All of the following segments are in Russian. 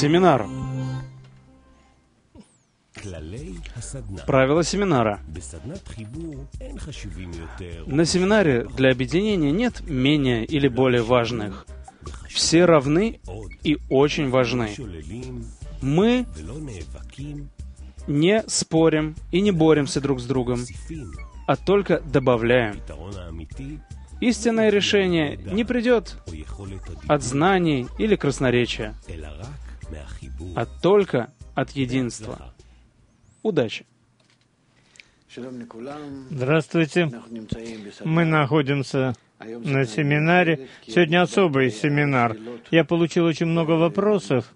Семинар. Правила семинара. На семинаре для объединения нет менее или более важных. Все равны и очень важны. Мы не спорим и не боремся друг с другом, а только добавляем. Истинное решение не придет от знаний или красноречия, а только от единства. Удачи! Здравствуйте. Мы находимся на семинаре. Сегодня особый семинар. Я получил очень много вопросов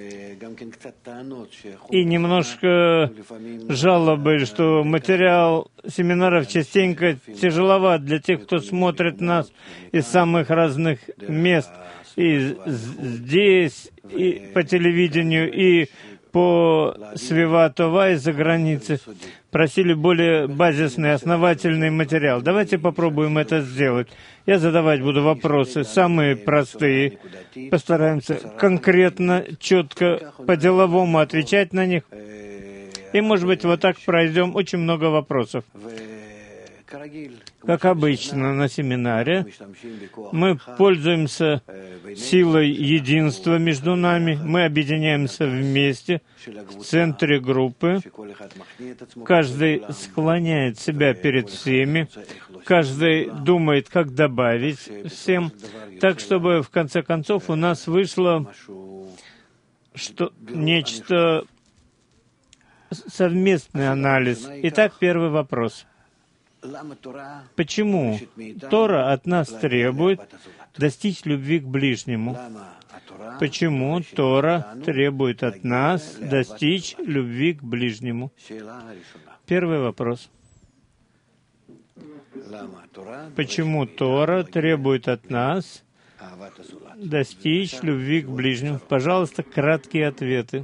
и немножко жалобы, что материал семинаров частенько тяжеловат для тех, кто смотрит нас из самых разных мест. И здесь, и по телевидению, и по Свива-Това из-за границы. Просили более базисный, основательный материал. Давайте попробуем это сделать. Я задавать буду вопросы, самые простые. Постараемся конкретно, четко, по-деловому отвечать на них. И, может быть, вот так пройдем очень много вопросов. Как обычно на семинаре, мы пользуемся силой единства между нами, мы объединяемся вместе в центре группы. Каждый склоняет себя перед всеми, каждый думает, как добавить всем, так, чтобы в конце концов у нас вышло нечто совместный анализ. Итак, первый вопрос. Почему Тора от нас требует достичь любви к ближнему? Почему Тора требует от нас достичь любви к ближнему? Первый вопрос. Почему Тора требует от нас достичь любви к ближнему? Пожалуйста, краткие ответы.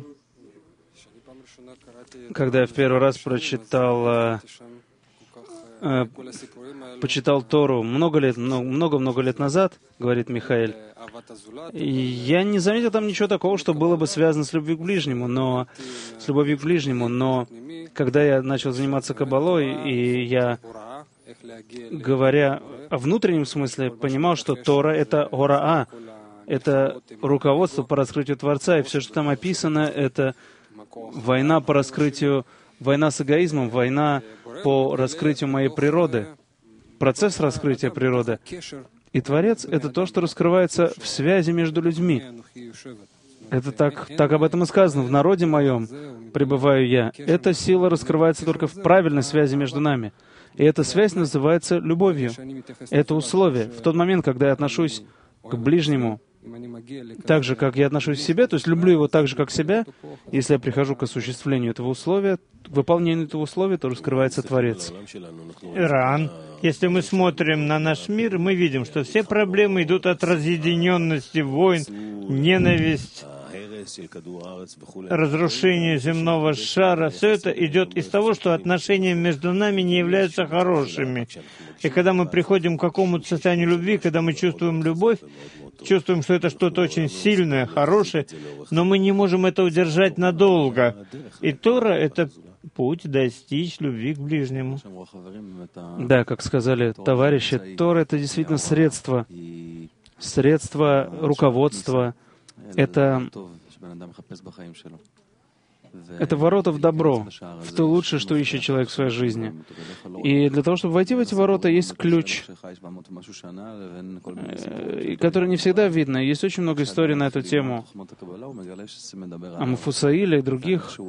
Когда я в первый раз почитал Тору много лет назад, говорит Михаэль, и я не заметил там ничего такого, что было бы связано с любовью к ближнему, но когда я начал заниматься каббалой, и я, говоря о внутреннем смысле, понимал, что Тора — это гораа, это руководство по раскрытию Творца, и все, что там описано, это война по раскрытию, война с эгоизмом, война по раскрытию моей природы, процесс раскрытия природы. И Творец — это то, что раскрывается в связи между людьми. Это так об этом и сказано. В народе моем пребываю я. Эта сила раскрывается только в правильной связи между нами. И эта связь называется любовью. Это условие. В тот момент, когда я отношусь к ближнему так же, как я отношусь к себе, то есть люблю его так же, как себя, если я прихожу к осуществлению этого условия, к выполнению этого условия, то раскрывается Творец. Иран. Если мы смотрим на наш мир, мы видим, что все проблемы идут от разъединенности, войн, ненависть, разрушение земного шара. Все это идет из того, что отношения между нами не являются хорошими. И когда мы приходим к какому-то состоянию любви, когда мы чувствуем любовь, чувствуем, что это что-то очень сильное, хорошее, но мы не можем это удержать надолго. И Тора — это путь достичь любви к ближнему. Да, как сказали товарищи, Тора — это действительно средство руководства, это ворота в добро, в то лучшее, что ищет человек в своей жизни. И для того, чтобы войти в эти ворота, есть ключ, который не всегда видно. Есть очень много историй на эту тему. О Мафусаиле и других.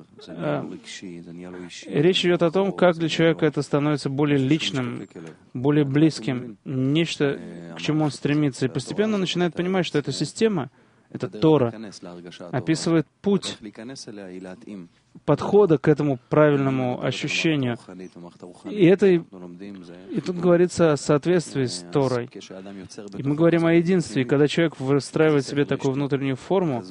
Речь идет о том, как для человека это становится более личным, более близким, нечто, к чему он стремится. И постепенно он начинает понимать, что эта система, эта Тора, описывает путь подхода к этому правильному ощущению. И тут говорится о соответствии с Торой. И мы говорим о единстве. И когда человек выстраивает себе такую внутреннюю форму,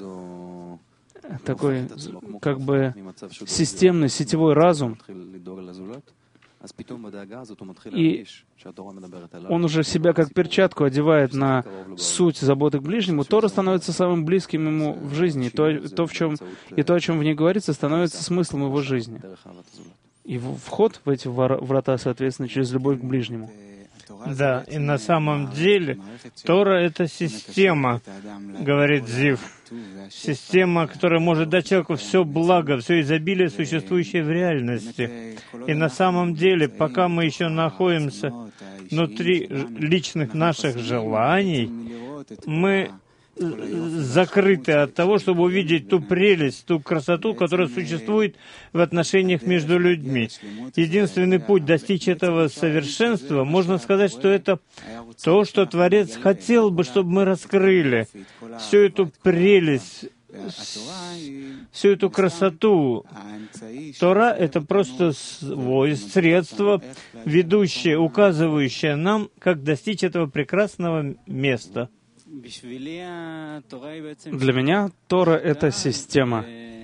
такой как бы системный, сетевой разум, И он уже себя как перчатку одевает на суть заботы к ближнему. Тора становится самым близким ему в жизни. То, о чем в ней говорится, становится смыслом его жизни. И вход в эти врата, соответственно, через любовь к ближнему. Да, и на самом деле Тора — это система, говорит Зив. Система, которая может дать человеку все благо, все изобилие, существующее в реальности. И на самом деле, пока мы еще находимся внутри личных наших желаний, мы закрыты от того, чтобы увидеть ту прелесть, ту красоту, которая существует в отношениях между людьми. Единственный путь достичь этого совершенства, можно сказать, что это то, что Творец хотел бы, чтобы мы раскрыли. Всю эту прелесть, всю эту красоту. Тора — это просто средство, ведущее, указывающее нам, как достичь этого прекрасного места. Для меня Тора — это система.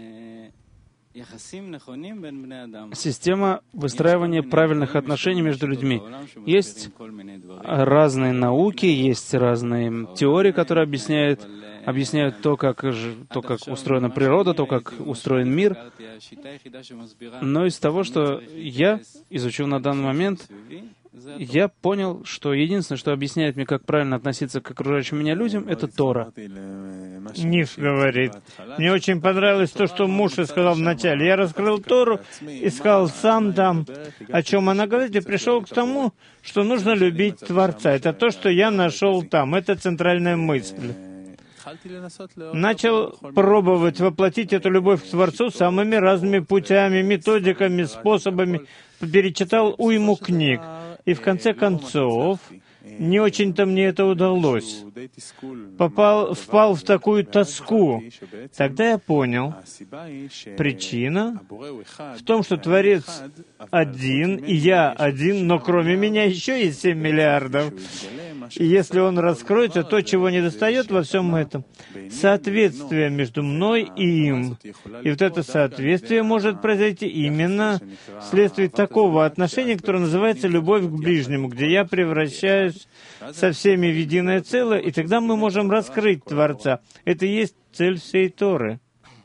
Система выстраивания правильных отношений между людьми. Есть разные науки, есть разные теории, которые объясняют то, как устроена природа, то, как устроен мир. Но из того, что я изучил на данный момент, я понял, что единственное, что объясняет мне, как правильно относиться к окружающим меня людям, это Тора. Ниф говорит: мне очень понравилось то, что муж сказал вначале. Я раскрыл Тору, искал сам там, о чем она говорит, и пришел к тому, что нужно любить Творца. Это то, что я нашел там. Это центральная мысль. Начал пробовать воплотить эту любовь к Творцу самыми разными путями, методиками, способами. Перечитал уйму книг. И в конце концов, не очень-то мне это удалось. Впал в такую тоску. Тогда я понял, причина в том, что Творец один, и я один, но кроме меня еще есть 7 миллиардов. И если он раскроется, то, чего недостает во всем этом, соответствие между мной и им. И вот это соответствие может произойти именно вследствие такого отношения, которое называется любовь к ближнему, где я превращаюсь со всеми в единое целое, и тогда мы можем раскрыть Творца. Это и есть цель всей Торы.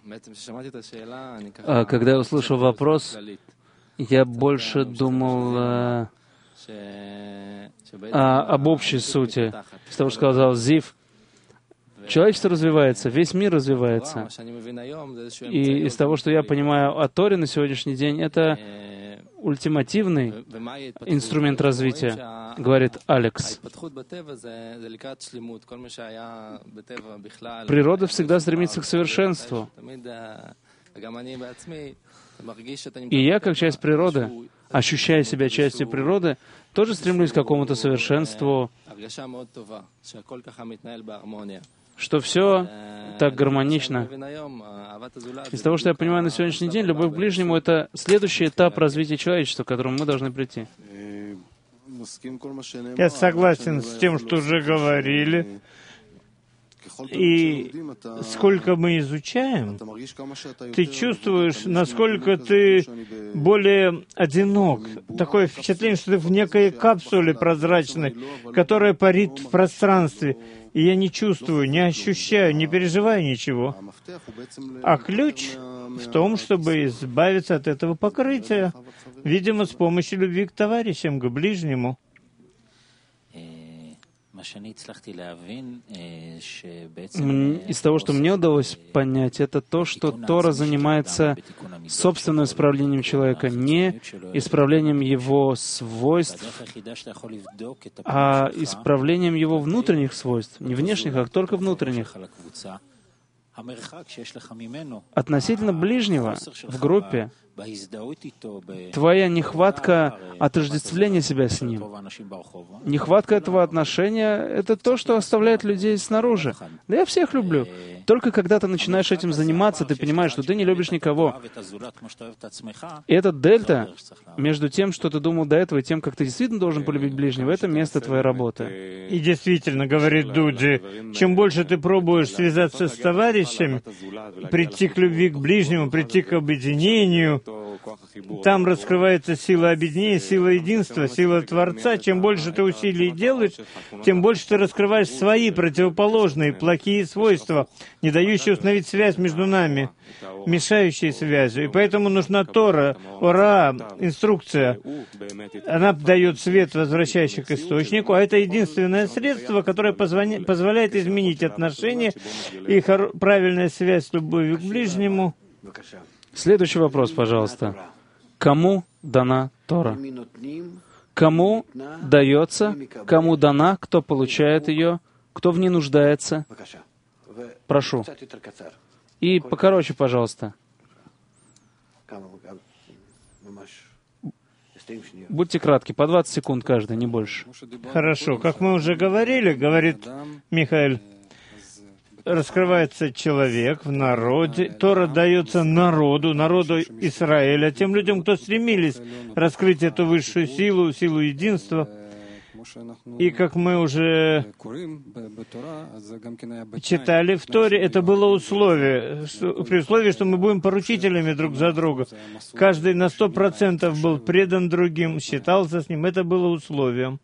Когда я услышал вопрос, я больше думал об общей сути. Из того, что сказал Зив, человечество развивается, весь мир развивается. И из того, что я понимаю о Торе на сегодняшний день, это ультимативный инструмент развития, говорит Алекс. Природа всегда стремится к совершенству. И я, как часть природы, ощущая себя частью природы, тоже стремлюсь к какому-то совершенству, что все так гармонично. Из того, что я понимаю на сегодняшний день, любовь к ближнему — это следующий этап развития человечества, к которому мы должны прийти. Я согласен с тем, что уже говорили. И сколько мы изучаем, ты чувствуешь, насколько ты более одинок. Такое впечатление, что ты в некой капсуле прозрачной, которая парит в пространстве. И я не чувствую, не ощущаю, не переживаю ничего. А ключ в том, чтобы избавиться от этого покрытия, видимо, с помощью любви к товарищам, к ближнему. Из того, что мне удалось понять, это то, что Тора занимается собственным исправлением человека, не исправлением его свойств, а исправлением его внутренних свойств, не внешних, а только внутренних. Относительно ближнего в группе, твоя нехватка отождествления себя с ним, нехватка этого отношения — это то, что оставляет людей снаружи. Да я всех люблю. Только когда ты начинаешь этим заниматься, ты понимаешь, что ты не любишь никого. И эта дельта между тем, что ты думал до этого, и тем, как ты действительно должен полюбить ближнего, это место твоей работы. И действительно, говорит Дуджи, чем больше ты пробуешь связаться с товарищами, прийти к любви к ближнему, прийти к объединению, Там раскрывается сила объединения, сила единства, сила Творца. Чем больше ты усилий делаешь, тем больше ты раскрываешь свои противоположные, плохие свойства, не дающие установить связь между нами, мешающие связью. И поэтому нужна Тора, Ора, инструкция. Она дает свет, возвращающий к источнику, а это единственное средство, которое позволяет изменить отношения и правильная связь с любовью к ближнему. Следующий вопрос, пожалуйста. Кому дана Тора? Кому дается, кому дана, кто получает ее, кто в ней нуждается? Прошу. И покороче, пожалуйста. Будьте кратки, по 20 секунд каждый, не больше. Хорошо. Как мы уже говорили, говорит Михаил, раскрывается человек в народе, Тора дается народу Израиля, тем людям, кто стремились раскрыть эту высшую силу, силу единства. И как мы уже читали в Торе, это было условие, при условии, что мы будем поручителями друг за друга. Каждый на 100% был предан другим, считался с ним. Это было условием.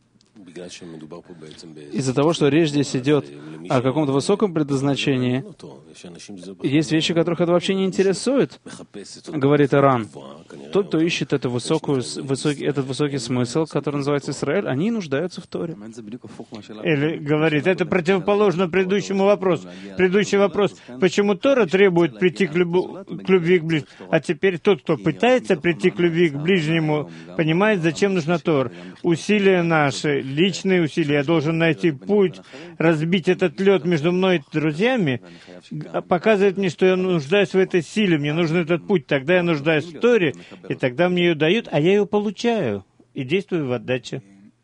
Из-за того, что речь здесь идет о каком-то высоком предназначении, есть вещи, которых это вообще не интересует, говорит Иран. Тот, кто ищет этот высокий смысл, который называется Израиль, они нуждаются в Торе. Или говорит, это противоположно предыдущему вопросу. Предыдущий вопрос, почему Тора требует прийти к любви к ближнему? А теперь тот, кто пытается прийти к любви к ближнему, понимает, зачем нужна Тора. Усилия наши, личные усилия, я должен найти путь, разбить этот лед между мной и друзьями, показывает мне, что я нуждаюсь в этой силе, мне нужен этот путь, тогда я нуждаюсь в Торе, и тогда мне ее дают, а я ее получаю, и действую в отдаче.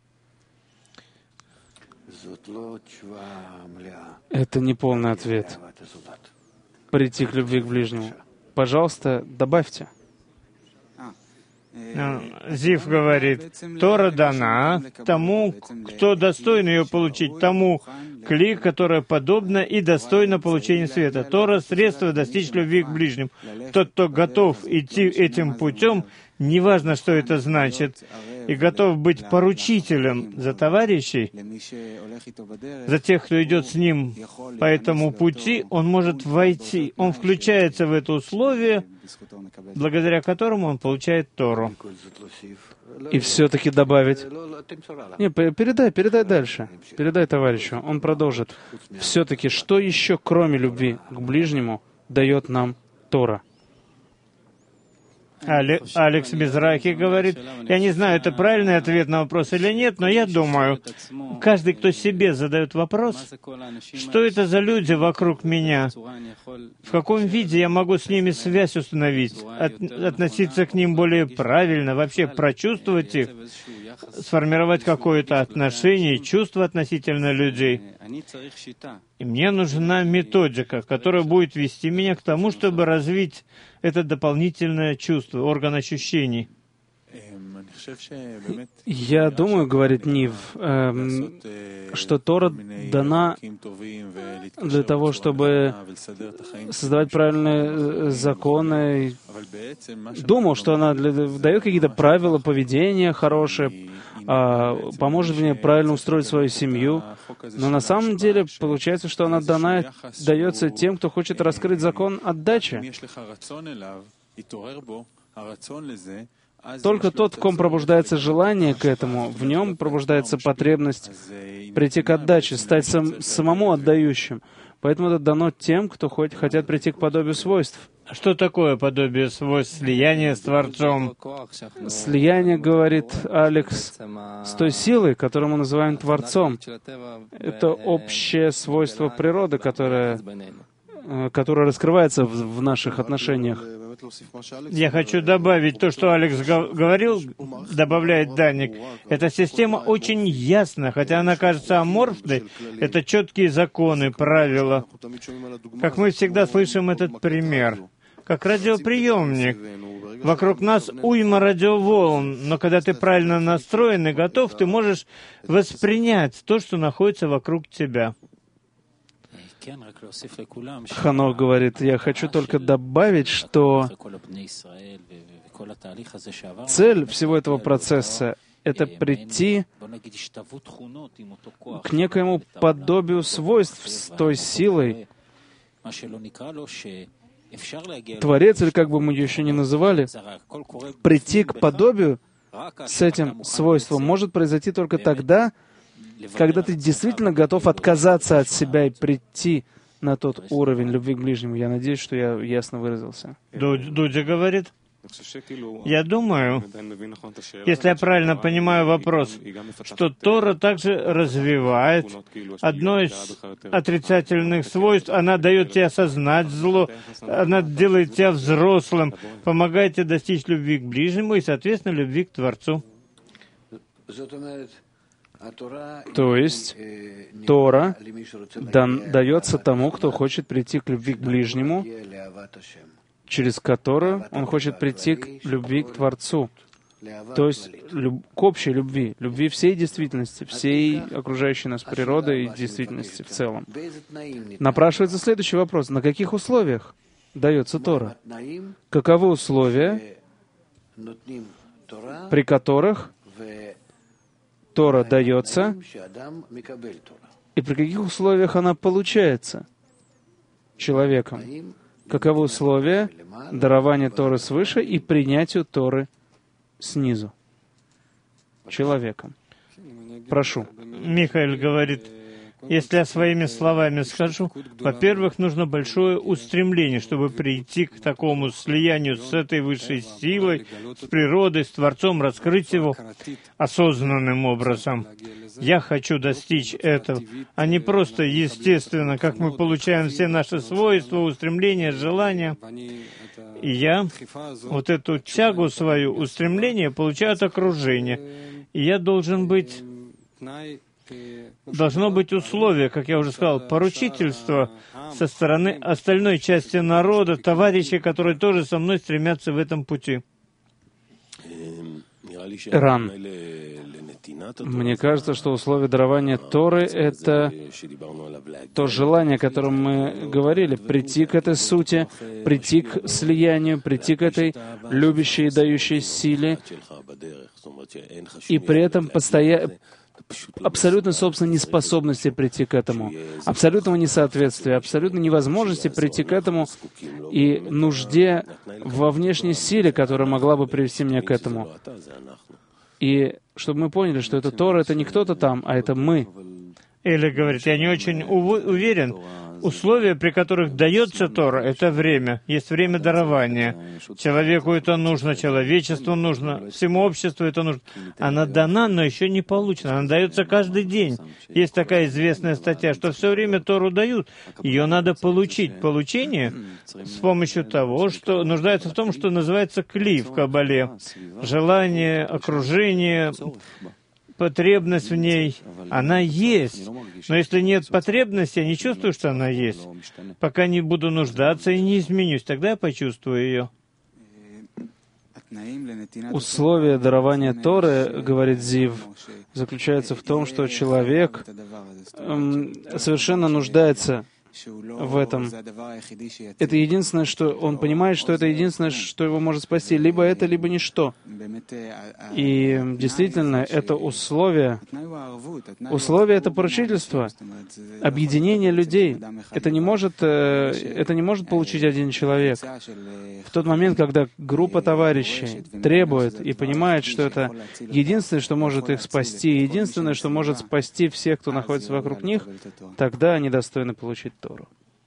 Это не полный ответ. Прийти к любви к ближнему. Пожалуйста, добавьте. Зив говорит, Тора дана тому, кто достоин ее получить, тому кли, которое подобно и достойно получения света. Тора — средство достичь любви к ближним. Тот, кто готов идти этим путем, неважно, что это значит, и готов быть поручителем за товарищей, за тех, кто идет с ним по этому пути, он может войти, он включается в это условие, благодаря которому он получает Тору. И все-таки добавить. Не, передай дальше. Передай товарищу, он продолжит. Все-таки, что еще, кроме любви к ближнему, дает нам Тора? Алекс Мизрахи говорит, я не знаю, это правильный ответ на вопрос или нет, но я думаю, каждый, кто себе задает вопрос, что это за люди вокруг меня, в каком виде я могу с ними связь установить, относиться к ним более правильно, вообще прочувствовать их, сформировать какое-то отношение, чувство относительно людей. И мне нужна методика, которая будет вести меня к тому, чтобы развить это дополнительное чувство, орган ощущений. Я думаю, говорит Нив, что Тора дана для того, чтобы создавать правильные законы. Думал, что она дает какие-то правила поведения хорошие, поможет мне правильно устроить свою семью. Но на самом деле получается, что она дается тем, кто хочет раскрыть закон отдачи. Только тот, в ком пробуждается желание к этому, в нем пробуждается потребность прийти к отдаче, стать самому отдающим. Поэтому это дано тем, кто хотят прийти к подобию свойств. Что такое подобие свойств, слияние с Творцом? Слияние, говорит Алекс, с той силой, которую мы называем Творцом. Это общее свойство природы, которое раскрывается в наших отношениях. Я хочу добавить то, что Алекс говорил, добавляет Даник. Эта система очень ясна, хотя она кажется аморфной. Это четкие законы, правила. Как мы всегда слышим этот пример. Как радиоприемник. Вокруг нас уйма радиоволн, но когда ты правильно настроен и готов, ты можешь воспринять то, что находится вокруг тебя. Ханох говорит, я хочу только добавить, что Цель всего этого процесса — это прийти к некоему подобию свойств с той силой. Творец, или как бы мы ее еще не называли, прийти к подобию с этим свойством может произойти только тогда, когда ты действительно готов отказаться от себя и прийти на тот уровень любви к ближнему. Я надеюсь, что я ясно выразился. Дудя говорит, я думаю, если я правильно понимаю вопрос, что Тора также развивает одно из отрицательных свойств, она дает тебе осознать зло, она делает тебя взрослым, помогает тебе достичь любви к ближнему и, соответственно, любви к Творцу. То есть Тора дается тому, кто хочет прийти к любви к ближнему, через которую он хочет прийти к любви к Творцу, то есть к общей любви, любви всей действительности, всей окружающей нас природы и действительности в целом. Напрашивается следующий вопрос. На каких условиях дается Тора? Каковы условия, при которых Тора дается, и при каких условиях она получается человеком? Каковы условия дарования Торы свыше и принятию Торы снизу человеком? Прошу. Михаил говорит, если я своими словами скажу, во-первых, нужно большое устремление, чтобы прийти к такому слиянию с этой высшей силой, с природой, с Творцом, раскрыть его осознанным образом. Я хочу достичь этого, а не просто естественно, как мы получаем все наши свойства, устремления, желания. И я вот эту тягу свою, устремление, получаю от окружения. И я должно быть условие, как я уже сказал, поручительство со стороны остальной части народа, товарищей, которые тоже со мной стремятся в этом пути. Ран. Мне кажется, что условие дарования Торы — это то желание, о котором мы говорили, прийти к этой сути, прийти к слиянию, прийти к этой любящей и дающей силе, и при этом абсолютной, собственно, неспособности прийти к этому, абсолютного несоответствия, абсолютной невозможности прийти к этому и нужде во внешней силе, которая могла бы привести меня к этому. И чтобы мы поняли, что это Тора, это не кто-то там, а это мы. Или говорит, я не очень уверен. Условия, при которых дается Тора, это время. Есть время дарования. Человеку это нужно, человечеству нужно, всему обществу это нужно. Она дана, но еще не получена. Она дается каждый день. Есть такая известная статья, что все время Тору дают. Ее надо получить. Получение с помощью того, что нуждается в том, что называется кли в Кабале. Желание, окружение, потребность в ней, она есть. Но если нет потребности, я не чувствую, что она есть. Пока не буду нуждаться и не изменюсь, тогда я почувствую ее. Условие дарования Торы, говорит Зив, заключается в том, что человек совершенно нуждается в этом. Это единственное, что он понимает, что это единственное, что его может спасти. Либо это, либо ничто. И действительно, это условие. Условие — это поручительство, объединение людей. Это не может получить один человек. В тот момент, когда группа товарищей требует и понимает, что это единственное, что может их спасти, единственное, что может спасти всех, кто находится вокруг них, тогда они достойны получить Тору.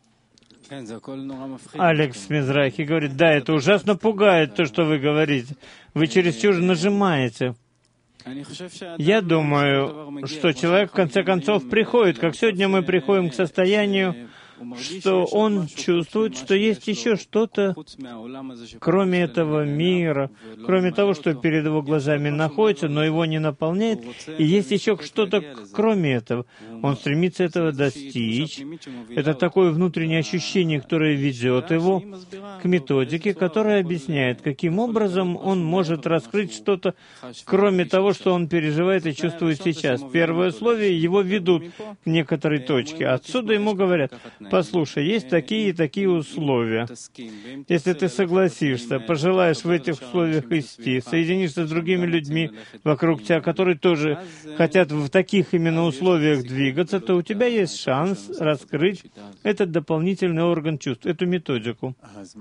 Алекс Мизрахи говорит, да, это ужасно пугает, то, что вы говорите. Вы чересчур нажимаете. Я думаю, что человек, в конце концов, приходит, как сегодня мы приходим к состоянию, что он чувствует, что есть еще что-то, кроме этого мира, кроме того, что перед его глазами находится, но его не наполняет, и есть еще что-то, кроме этого. Он стремится этого достичь. Это такое внутреннее ощущение, которое ведет его к методике, которая объясняет, каким образом он может раскрыть что-то, кроме того, что он переживает и чувствует сейчас. Первые условия его ведут к некоторой точке. Отсюда ему говорят, послушай, есть такие и такие условия. Если ты согласишься, пожелаешь в этих условиях идти, соединишься с другими людьми вокруг тебя, которые тоже хотят в таких именно условиях двигаться, то у тебя есть шанс раскрыть этот дополнительный орган чувств, эту методику.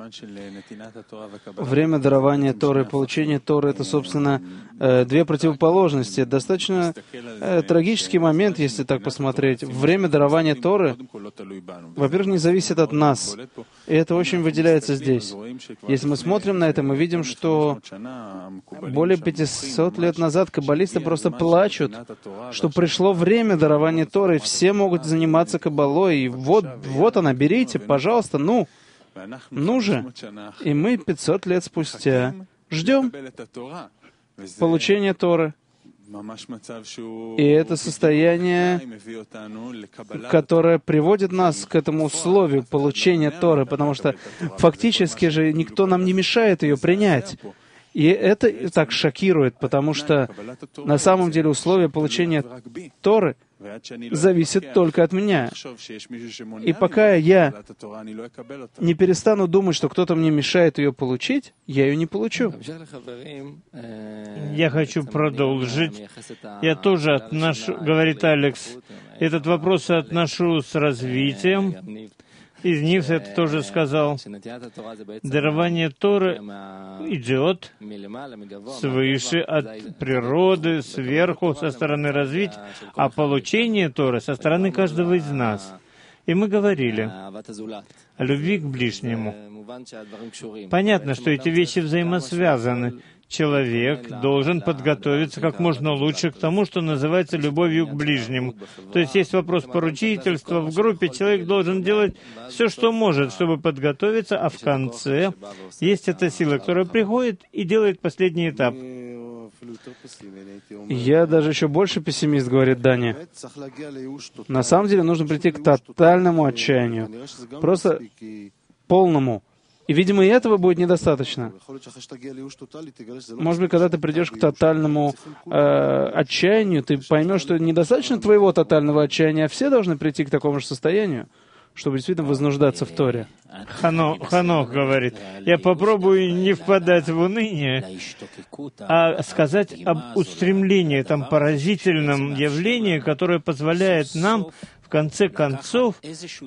Время дарования Торы и получения Торы — это, собственно, две противоположности. Достаточно трагический момент, если так посмотреть. Время дарования Торы, во-первых, не зависит от нас. И это очень выделяется здесь. Если мы смотрим на это, мы видим, что более 500 лет назад каббалисты просто плачут, что пришло время дарования Торы, и все могут заниматься каббалой, и вот она, берите, пожалуйста, ну же. И мы 500 лет спустя ждем получения Торы. И это состояние, которое приводит нас к этому условию получения Торы, потому что фактически же никто нам не мешает ее принять. И это так шокирует, потому что на самом деле условие получения Торы зависит только от меня. И пока я не перестану думать, что кто-то мне мешает ее получить, я ее не получу. Я хочу продолжить. Я тоже отношу, говорит Алекс, этот вопрос отношу с развитием. Из них это тоже сказал. Дарование Торы идет свыше, от природы, сверху, со стороны развития, а получение Торы со стороны каждого из нас. И мы говорили о любви к ближнему. Понятно, что эти вещи взаимосвязаны. Человек должен подготовиться как можно лучше к тому, что называется любовью к ближнему. То есть есть вопрос поручительства в группе, человек должен делать все, что может, чтобы подготовиться, а в конце есть эта сила, которая приходит и делает последний этап. Я даже еще больше пессимист, говорит Даня. На самом деле нужно прийти к тотальному отчаянию. Просто полному. И, видимо, и этого будет недостаточно. Может быть, когда ты придешь к тотальному отчаянию, ты поймешь, что недостаточно твоего тотального отчаяния, а все должны прийти к такому же состоянию, чтобы действительно вознуждаться в Торе. Ханох говорит, я попробую не впадать в уныние, а сказать об устремлении, этом поразительном явлении, которое позволяет нам, в конце концов,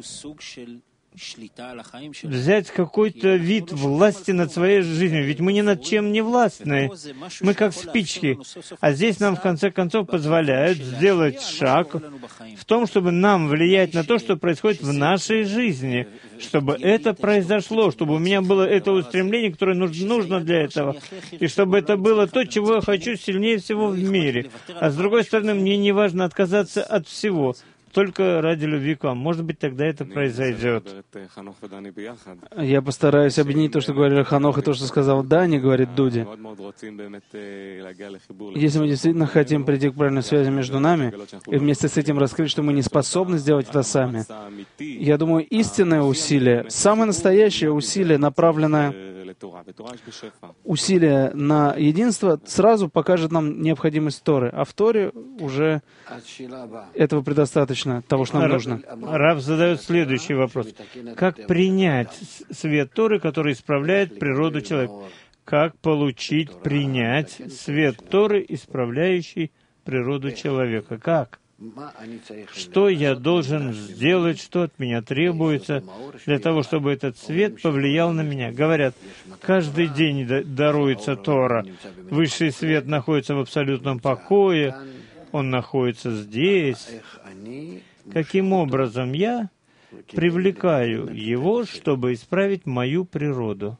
взять какой-то вид власти над своей жизнью. Ведь мы ни над чем не властны. Мы как спички. А здесь нам, в конце концов, позволяют сделать шаг в том, чтобы нам влиять на то, что происходит в нашей жизни. Чтобы это произошло, чтобы у меня было это устремление, которое нужно для этого. И чтобы это было то, чего я хочу сильнее всего в мире. А с другой стороны, мне не важно отказаться от всего. Только ради любви к вам. Может быть, тогда это произойдет. Я постараюсь объединить то, что говорили Ханох, и то, что сказал Дани, говорит Дуди. Если мы действительно хотим прийти к правильной связи между нами, и вместе с этим раскрыть, что мы не способны сделать это сами, я думаю, истинное усилие, самое настоящее усилие, направленное усилие на единство, сразу покажет нам необходимость Торы. А в Торе уже этого предостаточно, того, что нам нужно. Рав задает следующий вопрос. Как принять свет Торы, который исправляет природу человека? Как получить, принять свет Торы, исправляющий природу человека? Как? Что я должен сделать, что от меня требуется для того, чтобы этот свет повлиял на меня? Говорят, каждый день даруется Тора. Высший свет находится в абсолютном покое, он находится здесь. Каким образом я привлекаю его, чтобы исправить мою природу?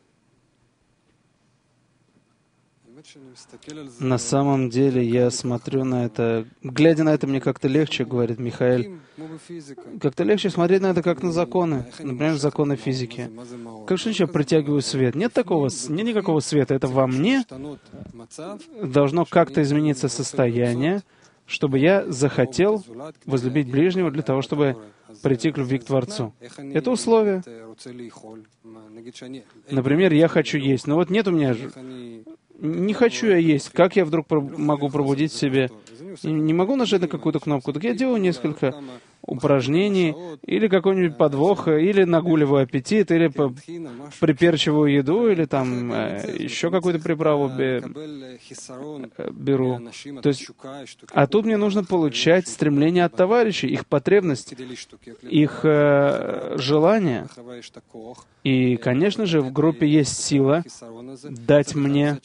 На самом деле, я смотрю на это... Глядя на это, мне как-то легче, говорит Михаэль. Как-то легче смотреть на это, как на законы. Например, законы физики. Как же я притягиваю свет? Нет никакого света. Это во мне должно как-то измениться состояние, чтобы я захотел возлюбить ближнего для того, чтобы прийти к любви к Творцу. Это условие. Например, я хочу есть, но вот нет у меня... Не хочу я есть. Как я вдруг могу пробудить в себе? Не могу нажать на какую-то кнопку. Так я делаю несколько упражнений, или какой-нибудь подвох, или нагуливаю аппетит, или приперчиваю еду, или там еще какую-то приправу беру. То есть, а тут мне нужно получать стремление от товарищей, их потребность, их желание. И, конечно же, в группе есть сила дать мне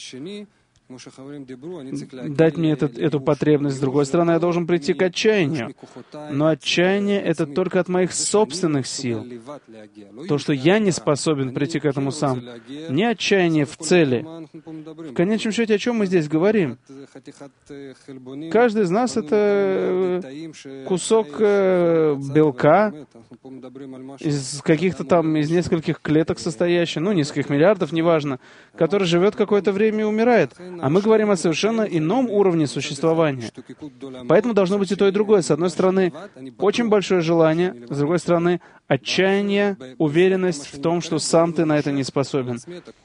эту потребность. С другой стороны, я должен прийти к отчаянию. Но отчаяние — это только от моих собственных сил. То, что я не способен прийти к этому сам. Не отчаяние в цели. В конечном счете, о чем мы здесь говорим? Каждый из нас — это кусок белка из каких-то там, из нескольких клеток состоящий, нескольких миллиардов, неважно, который живет какое-то время и умирает. А мы говорим о совершенно ином уровне существования. Поэтому должно быть и то, и другое. С одной стороны, очень большое желание, с другой стороны, отчаяние, уверенность в том, что сам ты на это не способен.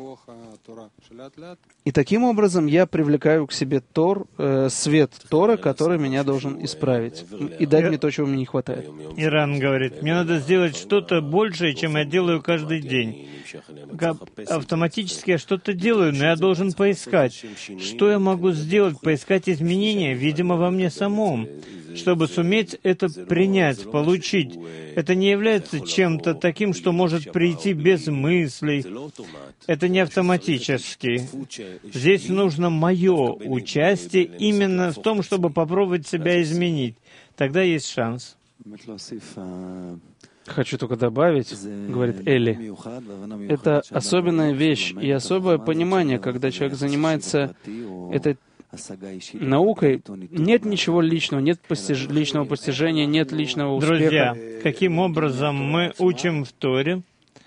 И таким образом я привлекаю к себе свет Тора, который меня должен исправить и дать мне то, чего мне не хватает. Иран говорит, мне надо сделать что-то большее, чем я делаю каждый день. Автоматически я что-то делаю, но я должен поискать. Что я могу сделать? Поискать изменения, видимо, во мне самом, чтобы суметь это принять, получить. Это не является чем-то таким, что может прийти без мыслей. Это не автоматически. Здесь нужно мое участие именно в том, чтобы попробовать себя изменить. Тогда есть шанс. Хочу только добавить, говорит Элли, это особенная вещь и особое понимание, когда человек занимается этой наукой. Нет ничего личного, нет личного постижения, нет личного успеха. Друзья, каким образом мы учим в Торе?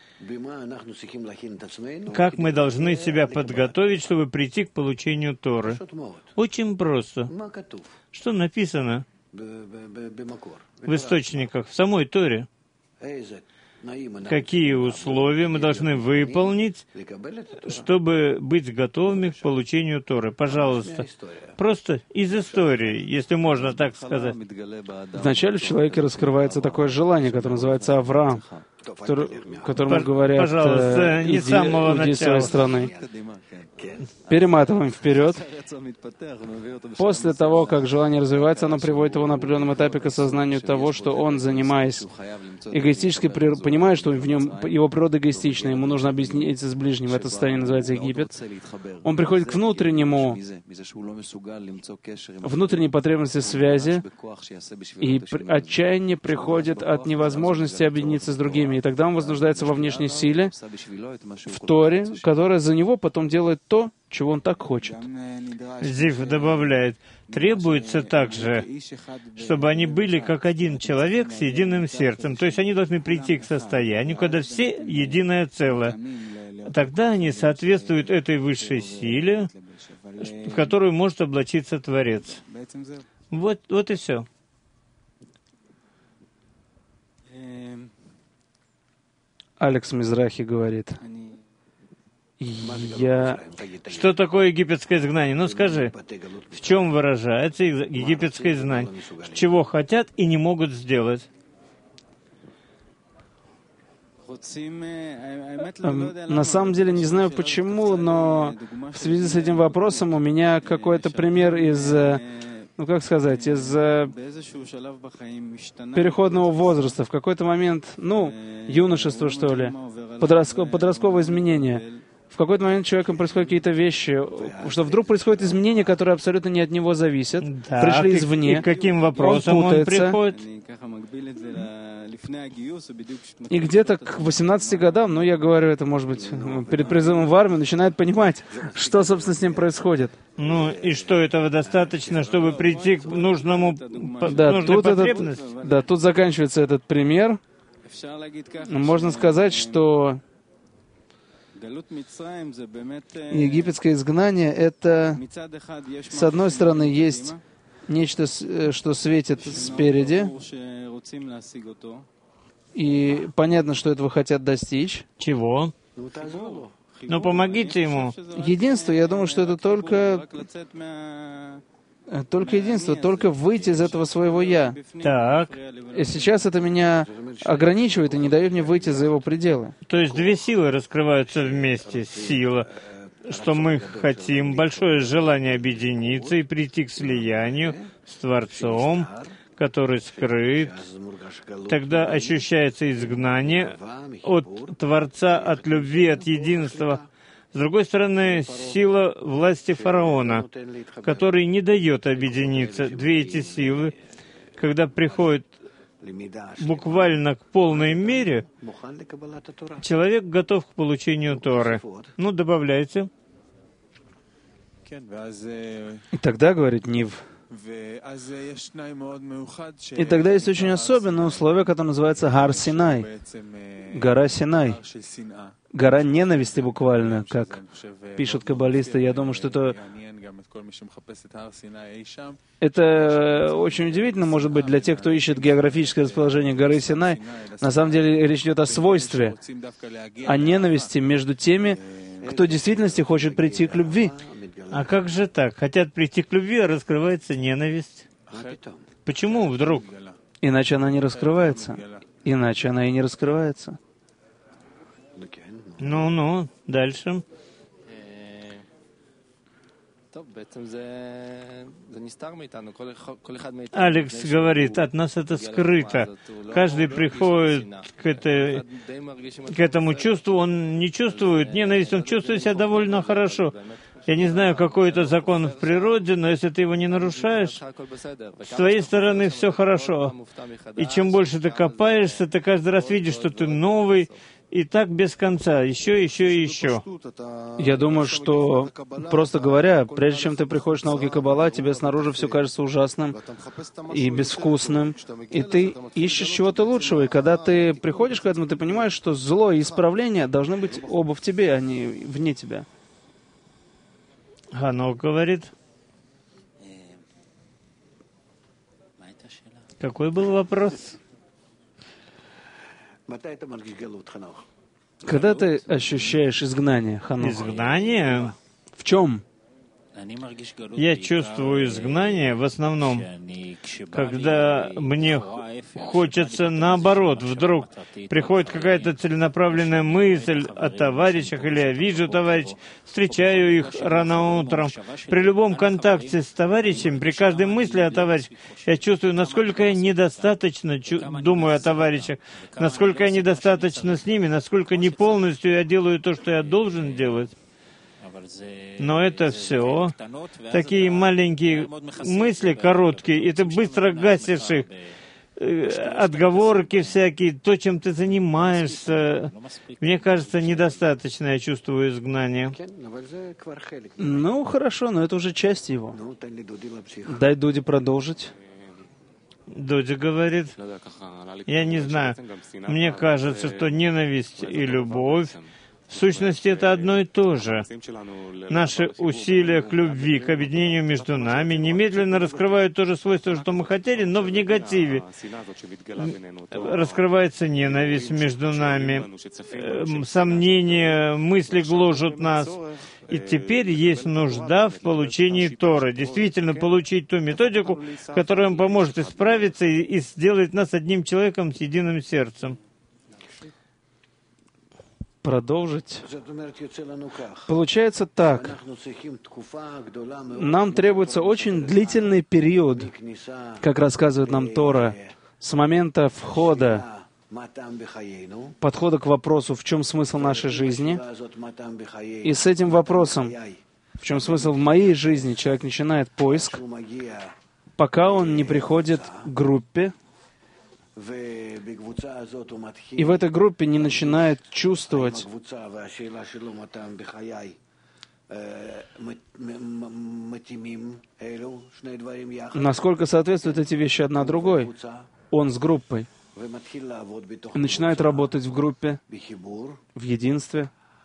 Как мы должны себя подготовить, чтобы прийти к получению Торы? Очень просто. Что написано в источниках, в самой Торе? Какие условия мы должны выполнить, чтобы быть готовыми к получению Торы? Пожалуйста, просто из истории, если можно так сказать. Вначале в человеке раскрывается такое желание, которое называется Авраам, которому говорят иди своей страны. Перематываем вперед. После того, как желание развивается, оно приводит его на определенном этапе к осознанию того, что он, занимаясь эгоистической природой, понимает, что в нем его природа эгоистична, ему нужно объединиться с ближним. Это состояние называется Египет. Он приходит к внутренней потребности связи, и отчаяние приходит от невозможности объединиться с другими. И тогда он вознуждается во внешней силе, в Торе, которая за него потом делает то, чего он так хочет. Зив добавляет, требуется также, чтобы они были как один человек с единым сердцем. То есть они должны прийти к состоянию, когда все единое целое. Тогда они соответствуют этой высшей силе, в которую может облачиться Творец. Вот и все. Алекс Мизрахи говорит, Что такое египетское изгнание? Ну скажи, в чем выражается египетское изгнание? Чего хотят и не могут сделать? На самом деле не знаю почему, но в связи с этим вопросом у меня какой-то пример из, из переходного возраста. В какой-то момент, юношество, что ли, подростковое изменение. В какой-то момент с человеком происходят какие-то вещи, что вдруг происходят изменения, которые абсолютно не от него зависят, пришли извне. И каким вопросом он приходит? И где-то к 18 годам, я говорю, это может быть перед призывом в армию, начинает понимать, что, собственно, с ним происходит. И что этого достаточно, чтобы прийти к нужной потребности? Тут заканчивается этот пример. Можно сказать, что египетское изгнание — это, с одной стороны, есть нечто, что светит спереди, и понятно, что этого хотят достичь. Чего? Помогите ему. Единство, я думаю, что это только Только единство, только выйти из этого своего «я». Так. И сейчас это меня ограничивает и не дает мне выйти за его пределы. То есть две силы раскрываются вместе. Сила, что мы хотим, большое желание объединиться и прийти к слиянию с Творцом, который скрыт. Тогда ощущается изгнание от Творца, от любви, от единства. С другой стороны, сила власти фараона, который не дает объединиться. Две эти силы, когда приходят буквально к полной мере, человек готов к получению Торы. Ну, добавляйте. И тогда, говорит Нив, и тогда есть очень особенное условие, которое называется Гар Синай, гора Синай, гора ненависти буквально, как пишут каббалисты. Я думаю, что это очень удивительно, может быть, для тех, кто ищет географическое расположение горы Синай. На самом деле речь идет о свойстве, о ненависти между теми, кто в действительности хочет прийти к любви. А как же так? Хотят прийти к любви, а раскрывается ненависть. Почему вдруг? Иначе она не раскрывается. Иначе она и не раскрывается. Ну, дальше. Алекс говорит, от нас это скрыто. Каждый приходит к этому чувству, он не чувствует ненависть, он чувствует себя довольно хорошо. Я не знаю, какой это закон в природе, но если ты его не нарушаешь, с твоей стороны все хорошо. И чем больше ты копаешься, ты каждый раз видишь, что ты новый, и так без конца, еще и еще. Я думаю, что, просто говоря, прежде чем ты приходишь в науки Каббала, тебе снаружи все кажется ужасным и безвкусным, и ты ищешь чего-то лучшего. И когда ты приходишь к этому, ты понимаешь, что зло и исправление должны быть оба в тебе, а не вне тебя. Ханок говорит. Какой был вопрос? Когда ты ощущаешь изгнание, Ханок? Изгнание? В чем? Я чувствую изгнание в основном, когда мне хочется наоборот, вдруг приходит какая-то целенаправленная мысль о товарищах, или я вижу товарищей, встречаю их рано утром. При любом контакте с товарищем, при каждой мысли о товарищах, я чувствую, насколько я недостаточно думаю о товарищах, насколько я недостаточно с ними, насколько не полностью я делаю то, что я должен делать. Но это все такие маленькие мысли, короткие, и ты быстро гасишь их. Отговорки всякие, то, чем ты занимаешься. Мне кажется, недостаточно я чувствую изгнание. Ну, хорошо, но это уже часть его. Дай Дуде продолжить. Дуди говорит, я не знаю, мне кажется, что ненависть и любовь, в сущности, это одно и то же. Наши усилия к любви, к объединению между нами немедленно раскрывают то же свойство, что мы хотели, но в негативе. Раскрывается ненависть между нами, сомнения, мысли гложут нас. И теперь есть нужда в получении Торы. Действительно, получить ту методику, которая нам поможет исправиться и сделать нас одним человеком с единым сердцем. Продолжить. Получается так. Нам требуется очень длительный период, как рассказывает нам Тора, с момента входа, подхода к вопросу, в чем смысл нашей жизни, и с этим вопросом, в чем смысл в моей жизни, человек начинает поиск, пока он не приходит к группе, и в этой группе не начинает чувствовать, насколько соответствуют эти вещи одна другой. Он с группой. И начинает работать в группе, в единстве.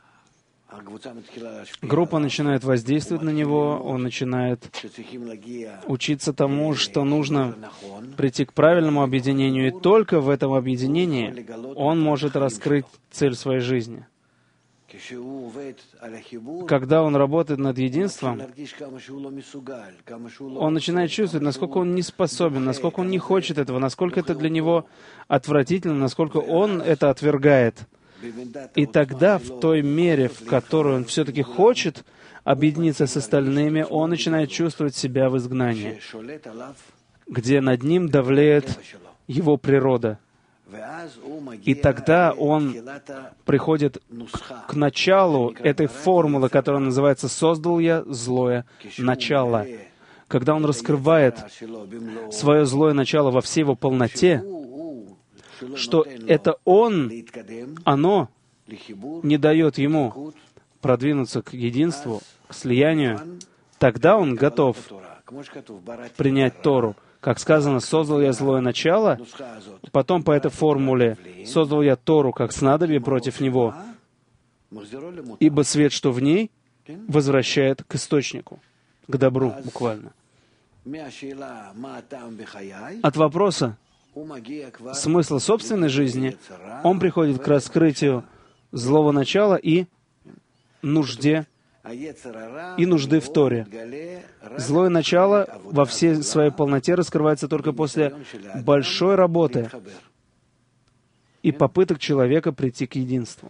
Группа начинает воздействовать на него, он начинает учиться тому, что нужно прийти к правильному объединению, и только в этом объединении он может раскрыть цель своей жизни. когда он работает над единством, он начинает чувствовать, насколько он не способен, насколько он не хочет этого, насколько это для него отвратительно, насколько он это отвергает. И тогда, в той мере, в которой он все-таки хочет объединиться с остальными, он начинает чувствовать себя в изгнании, где над ним давлеет его природа. И тогда он приходит к началу этой формулы, которая называется «создал я злое начало». Когда он раскрывает свое злое начало во всей его полноте, что это оно не дает ему продвинуться к единству, к слиянию, тогда он готов принять Тору. Как сказано, «создал я злое начало», потом по этой формуле «создал я Тору как снадобье против него, ибо свет, что в ней, возвращает к источнику», к добру, буквально. От вопроса смысла собственной жизни он приходит к раскрытию злого начала и нужды в Торе. Злое начало во всей своей полноте раскрывается только после большой работы и попыток человека прийти к единству.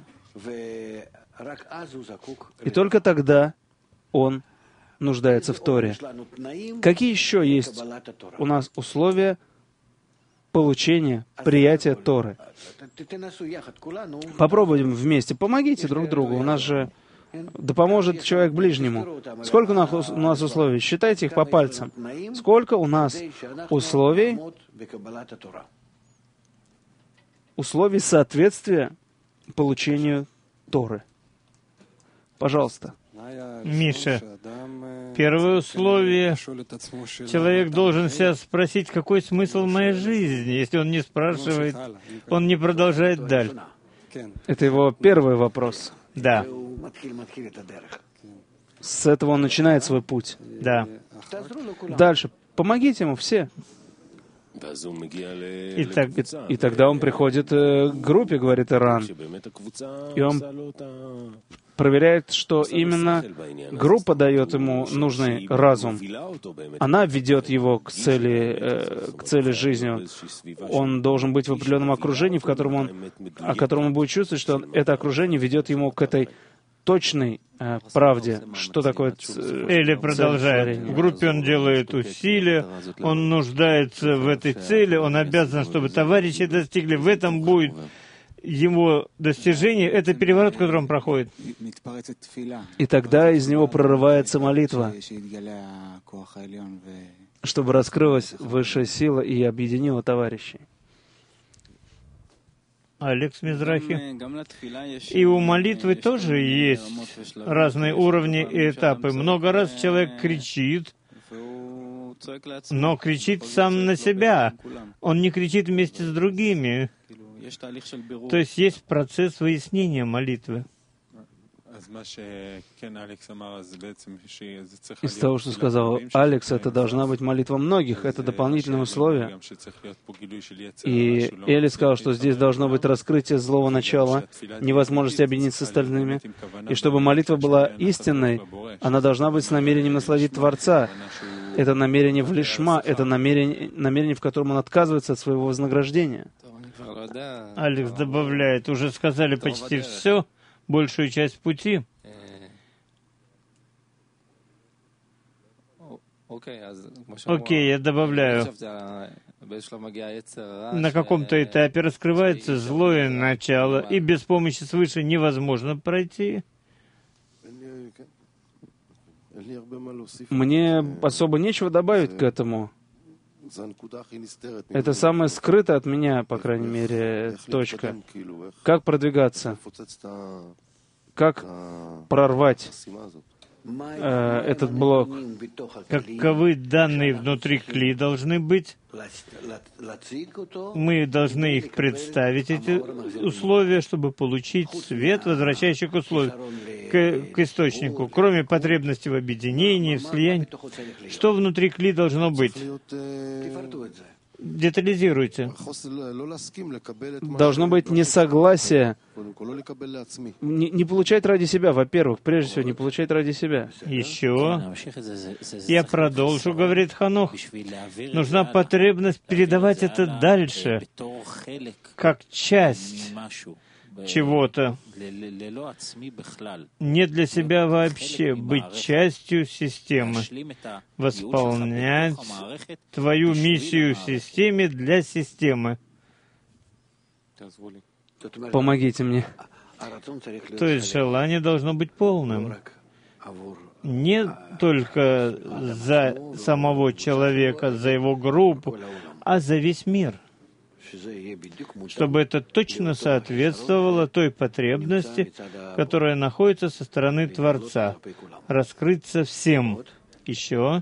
И только тогда он нуждается в Торе. Какие еще есть у нас условия получения, приятия Торы? Попробуем вместе. Помогите друг другу. У нас же да поможет человек ближнему. Сколько у нас условий? Считайте их по пальцам. Сколько у нас условий соответствия получению Торы? Пожалуйста. Миша, первое условие, человек должен себя спросить, какой смысл моей жизни. Если он не спрашивает, он не продолжает дальше. Это его первый вопрос. Да. С этого он начинает свой путь. Да. Дальше. Помогите ему все. И тогда он приходит к группе, говорит Иран. И он проверяет, что именно группа дает ему нужный разум. Она ведет его к цели жизни. Он должен быть в определенном окружении, о котором он будет чувствовать, что это окружение ведет ему к этой точной правде, что такое Или продолжает. В группе он делает усилия, он нуждается в этой цели, он обязан, чтобы товарищи достигли. В этом будет его достижение, это переворот, который он проходит. И тогда из него прорывается молитва, чтобы раскрылась высшая сила и объединила товарищей. Алекс Мизрахи. И у молитвы тоже есть разные уровни и этапы. Много раз человек кричит, но кричит сам на себя. Он не кричит вместе с другими. То есть процесс выяснения молитвы. Из того, что сказал Алекс, это должна быть молитва многих, это дополнительное условие. И Эли сказал, что здесь должно быть раскрытие злого начала, невозможность объединиться с остальными. И чтобы молитва была истинной, она должна быть с намерением насладить Творца. Это намерение в лишма, это намерение, в котором он отказывается от своего вознаграждения. Алекс добавляет, уже сказали почти все, большую часть пути. Окей, я добавляю. На каком-то этапе раскрывается злое начало, и без помощи свыше невозможно пройти. Мне особо нечего добавить к этому. Это самая скрытая от меня, по крайней мере, точка. Как продвигаться? Как прорвать этот блок? Каковы данные внутри кли должны быть? Мы должны их представить, эти условия, чтобы получить свет, возвращающий к источнику. Кроме потребности в объединении, в слиянии, что внутри кли должно быть? Детализируйте. Должно быть несогласие. Не получать ради себя, во-первых, прежде всего, не получать ради себя. Еще. Я продолжу, говорит Ханох. Нужна потребность передавать это дальше, как часть чего-то. Не для себя вообще, быть частью системы. Восполнять твою миссию в системе для системы. Помогите мне. То есть желание должно быть полным. Не только за самого человека, за его группу, а за весь мир. Чтобы это точно соответствовало той потребности, которая находится со стороны Творца. Раскрыться всем. Еще.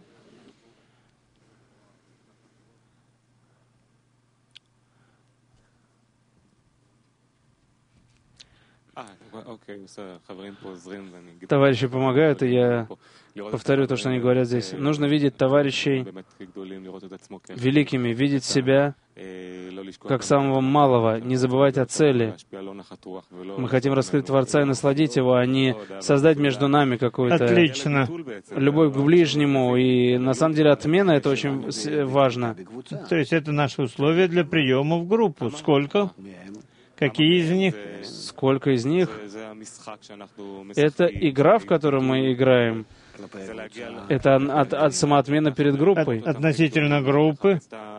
Товарищи помогают, и я повторю то, что они говорят здесь. Нужно видеть товарищей великими, видеть себя как самого малого, не забывать о цели. Мы хотим раскрыть Творца и насладить Его, а не создать между нами какую-то любовь к ближнему. И на самом деле отмена — это очень важно. То есть это наши условия для приема в группу. Сколько? Какие из них? Сколько из них? Это игра, в которую мы играем. Это от самоотмена перед группой. Относительно группы.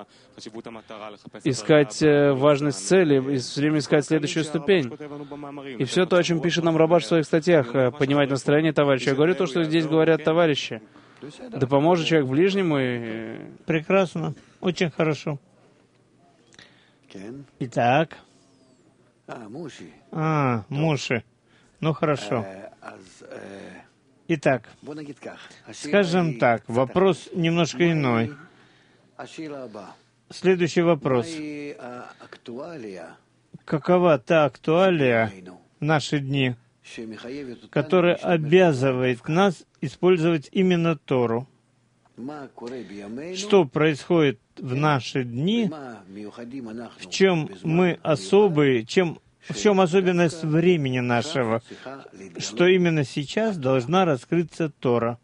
Искать важность цели, и все время искать следующую ступень. И все то, о чем пишет нам Рабаш в своих статьях, понимать настроение товарища. Я говорю то, что здесь говорят товарищи. Да поможет человек ближнему. И... Прекрасно. Очень хорошо. Итак. Муши. Ну, хорошо. Итак, скажем так, вопрос немножко иной. Следующий вопрос. Какова та актуалия в наши дни, которая обязывает нас использовать именно Тору? Что происходит в наши дни, в чем мы особые, в чем особенность времени нашего, что именно сейчас должна раскрыться Тора?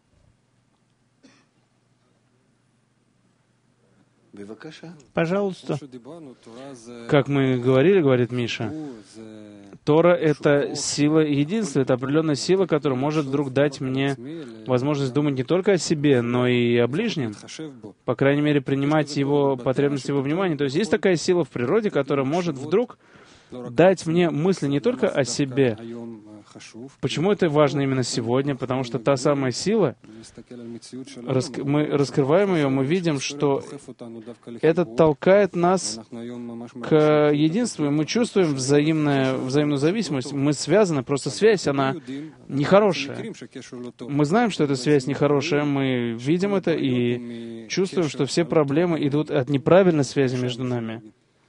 Пожалуйста. Как мы говорили, говорит Миша, Тора — это сила единства, это определенная сила, которая может вдруг дать мне возможность думать не только о себе, но и о ближнем. По крайней мере, принимать его потребности во внимание. То есть есть такая сила в природе, которая может вдруг дать мне мысли не только о себе. Почему это важно именно сегодня? Потому что та самая сила, мы раскрываем ее, мы видим, что это толкает нас к единству, и мы чувствуем взаимную зависимость. Мы связаны, просто связь, она нехорошая. Мы знаем, что эта связь нехорошая, мы видим это и чувствуем, что все проблемы идут от неправильной связи между нами.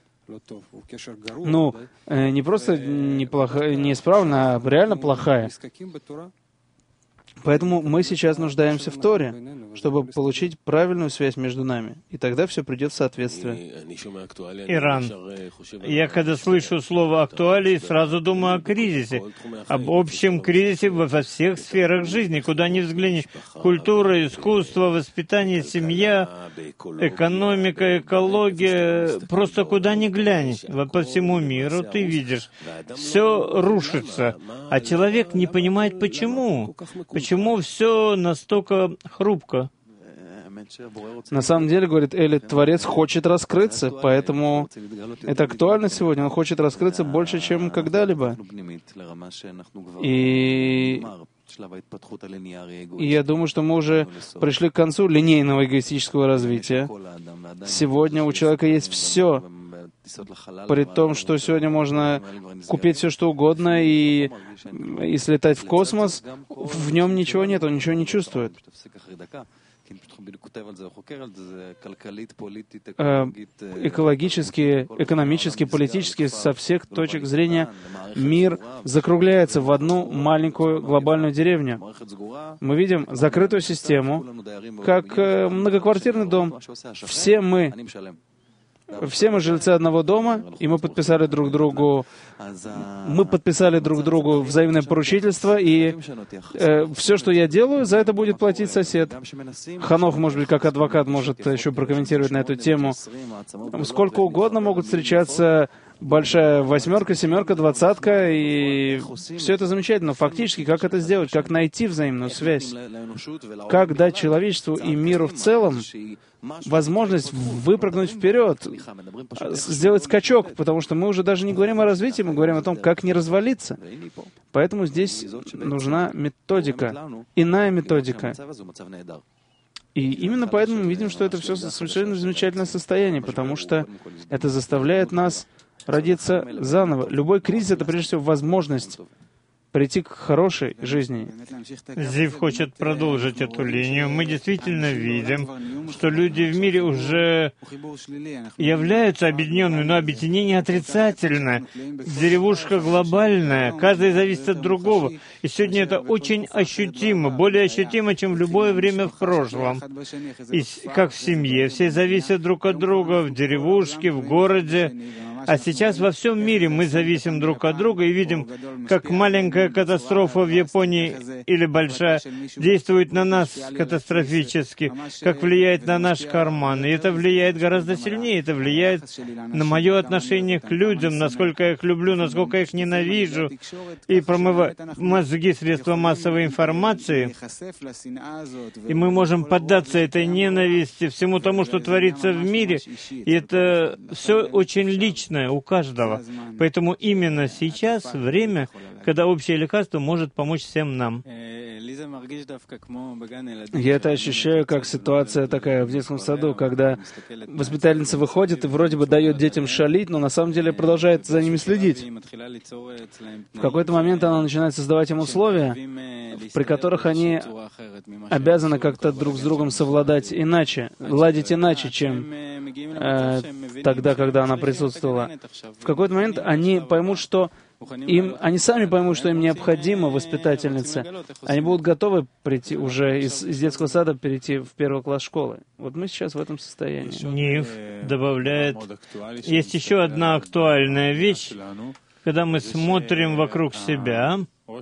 Ну, не просто неисправна, а реально плохая. Поэтому мы сейчас нуждаемся в Торе, чтобы получить правильную связь между нами. И тогда все придет в соответствие. Иран. Я когда слышу слово «актуалии», сразу думаю о кризисе, об общем кризисе во всех сферах жизни, куда ни взгляни. Культура, искусство, воспитание, семья, экономика, экология, просто куда ни глянь. По всему миру ты видишь, все рушится, а человек не понимает, почему. Почему все настолько хрупко? На самом деле, говорит Эли, Творец хочет раскрыться, поэтому это актуально сегодня. Он хочет раскрыться больше, чем когда-либо. И я думаю, что мы уже пришли к концу линейного эгоистического развития. Сегодня у человека есть все, при том, что сегодня можно купить все, что угодно, и слетать в космос, в нем ничего нет, он ничего не чувствует. Экологически, экономически, политически, со всех точек зрения, мир закругляется в одну маленькую глобальную деревню. Мы видим закрытую систему, как многоквартирный дом. Все мы все мы жильцы одного дома, и мы подписали друг другу взаимное поручительство, и все, что я делаю, за это будет платить сосед. Ханох, может быть, как адвокат, может еще прокомментировать на эту тему. Сколько угодно могут встречаться большая восьмерка, семерка, двадцатка, и все это замечательно. Но фактически, как это сделать? Как найти взаимную связь? Как дать человечеству и миру в целом возможность выпрыгнуть вперед, сделать скачок, потому что мы уже даже не говорим о развитии, мы говорим о том, как не развалиться. Поэтому здесь нужна методика, иная методика. И именно поэтому мы видим, что это все совершенно замечательное состояние, потому что это заставляет нас родиться заново. Любой кризис — это прежде всего возможность прийти к хорошей жизни. Зив хочет продолжить эту линию. Мы действительно видим, что люди в мире уже являются объединенными, но объединение отрицательное. Деревушка глобальная, каждый зависит от другого. И сегодня это очень ощутимо, более ощутимо, чем в любое время в прошлом. И как в семье, все зависят друг от друга, в деревушке, в городе. А сейчас во всем мире мы зависим друг от друга и видим, как маленькая катастрофа в Японии или большая действует на нас катастрофически, как влияет на наш карман. И это влияет гораздо сильнее, это влияет на мое отношение к людям, насколько я их люблю, насколько я их ненавижу, и промывать мозги средства массовой информации. И мы можем поддаться этой ненависти, всему тому, что творится в мире, и это все очень лично у каждого. Поэтому именно сейчас время, когда общее лекарство может помочь всем нам. Я это ощущаю как ситуация такая в детском саду, когда воспитательница выходит и вроде бы дает детям шалить, но на самом деле продолжает за ними следить. В какой-то момент она начинает создавать им условия, при которых они обязаны как-то друг с другом совладать иначе, ладить иначе, чем тогда, когда она присутствовала. В какой-то момент они поймут, что они сами поймут, что им необходимо воспитательница. Они будут готовы прийти уже из детского сада перейти в первый класс школы. Вот мы сейчас в этом состоянии. Нив добавляет, есть еще одна актуальная вещь, когда мы смотрим вокруг себя,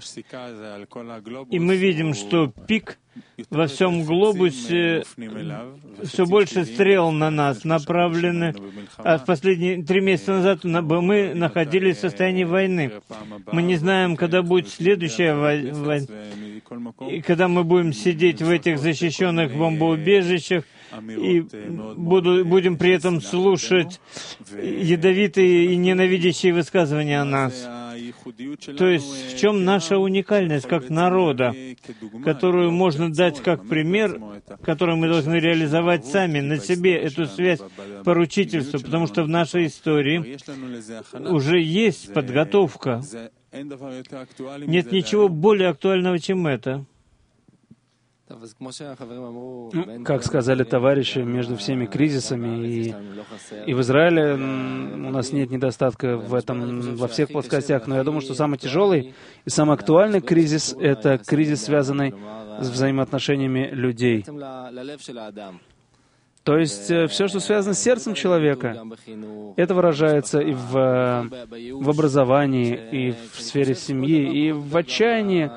и мы видим, что пик во всем глобусе, все больше стрел на нас направлены. А в последние 3 месяца назад мы находились в состоянии войны. Мы не знаем, когда будет следующая война, и когда мы будем сидеть в этих защищенных бомбоубежищах, и будем при этом слушать ядовитые и ненавидящие высказывания о нас. То есть в чем наша уникальность как народа, которую можно дать как пример, который мы должны реализовать сами, на себе эту связь поручительства, потому что в нашей истории уже есть подготовка. Нет ничего более актуального, чем это. Как сказали товарищи, между всеми кризисами и в Израиле у нас нет недостатка в этом во всех плоскостях, но я думаю, что самый тяжелый и самый актуальный кризис — это кризис, связанный с взаимоотношениями людей. То есть все, что связано с сердцем человека, это выражается и в образовании, и в сфере семьи, и в отчаянии.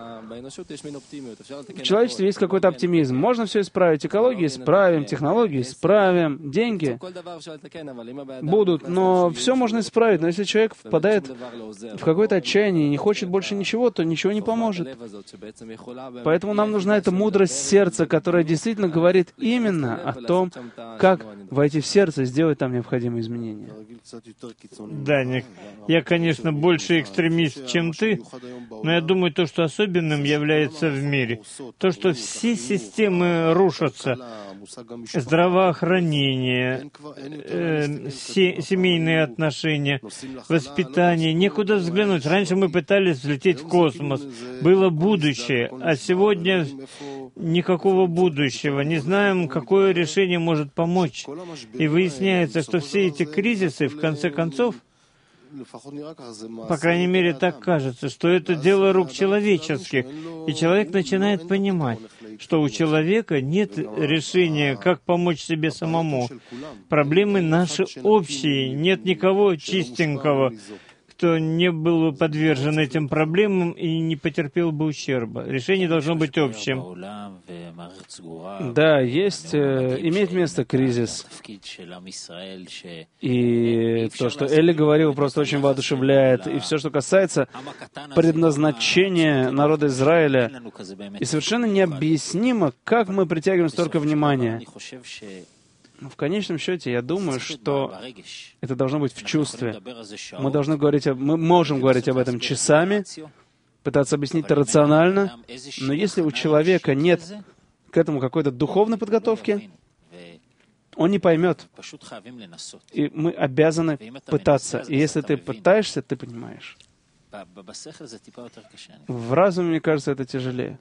В человечестве есть какой-то оптимизм. Можно все исправить. Экологию исправим, технологии исправим, деньги будут, но все можно исправить. Но если человек впадает в какое-то отчаяние и не хочет больше ничего, то ничего не поможет. Поэтому нам нужна эта мудрость сердца, которая действительно говорит именно о том, как войти в сердце и сделать там необходимые изменения. Да, Ник, я, конечно, больше экстремист, чем ты, но я думаю, то, что особенным является в мире, то, что все системы рушатся, здравоохранение, семейные отношения, воспитание, некуда взглянуть. Раньше мы пытались взлететь в космос, было будущее, а сегодня никакого будущего. Не знаем, какое решение может помочь. И выясняется, что все эти кризисы, в конце концов, По крайней мере, так кажется, что это дело рук человеческих. И человек начинает понимать, что у человека нет решения, как помочь себе самому. Проблемы наши общие, нет никого чистенького, кто не был бы подвержен этим проблемам и не потерпел бы ущерба. Решение должно быть общим. Да, имеет место кризис. И то, что Эли говорил, просто очень воодушевляет. И все, что касается предназначения народа Израиля, и совершенно необъяснимо, как мы притягиваем столько внимания. В конечном счете, я думаю, что это должно быть в чувстве. Мы можем говорить об этом часами, пытаться объяснить это рационально, но если у человека нет к этому какой-то духовной подготовки, он не поймет. И мы обязаны пытаться. И если ты пытаешься, ты понимаешь. В разуме, мне кажется, это тяжелее.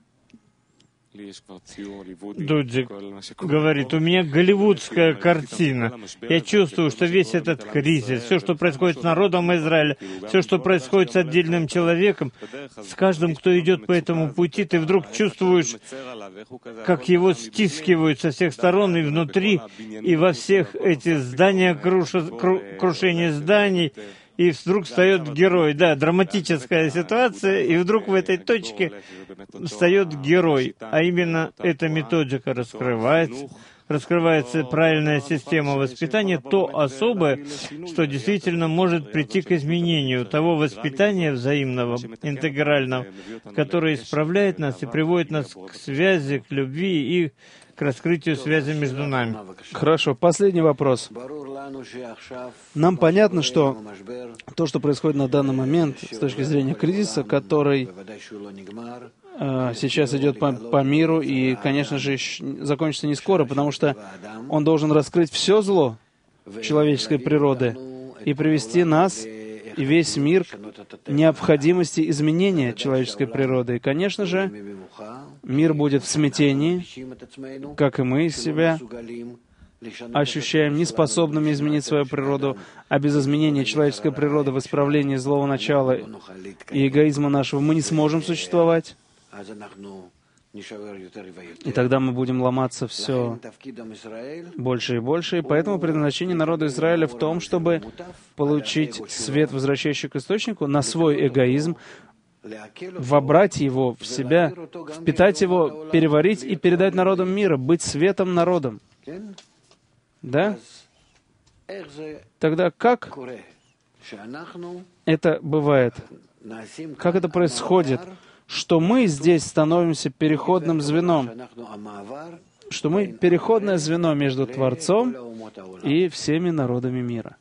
Дудзик говорит, у меня голливудская картина. Я чувствую, что весь этот кризис, все, что происходит с народом Израиля, все, что происходит с отдельным человеком, с каждым, кто идет по этому пути, ты вдруг чувствуешь, как его стискивают со всех сторон и внутри, и во всех эти здания, крушение зданий, и вдруг встает герой. Да, драматическая ситуация, и вдруг в этой точке встает герой. А именно эта методика раскрывается правильная система воспитания, то особое, что действительно может прийти к изменению того воспитания взаимного, интегрального, которое исправляет нас и приводит нас к связи, к любви и к раскрытию связи между нами. Хорошо, последний вопрос. Нам понятно, что то, что происходит на данный момент с точки зрения кризиса, который сейчас идет по миру и, конечно же, закончится не скоро, потому что он должен раскрыть все зло человеческой природы и привести нас и весь мир к необходимости изменения человеческой природы. И, конечно же, мир будет в смятении, как и мы себя ощущаем неспособными изменить свою природу, а без изменения человеческой природы в исправлении злого начала и эгоизма нашего мы не сможем существовать. И тогда мы будем ломаться все больше и больше. И поэтому предназначение народа Израиля в том, чтобы получить свет, возвращающий к источнику, на свой эгоизм, вобрать его в себя, впитать его, переварить и передать народам мира, быть светом народом. Да? Тогда как это бывает? Как это происходит? Что мы здесь становимся переходным звеном, что мы переходное звено между Творцом и всеми народами мира.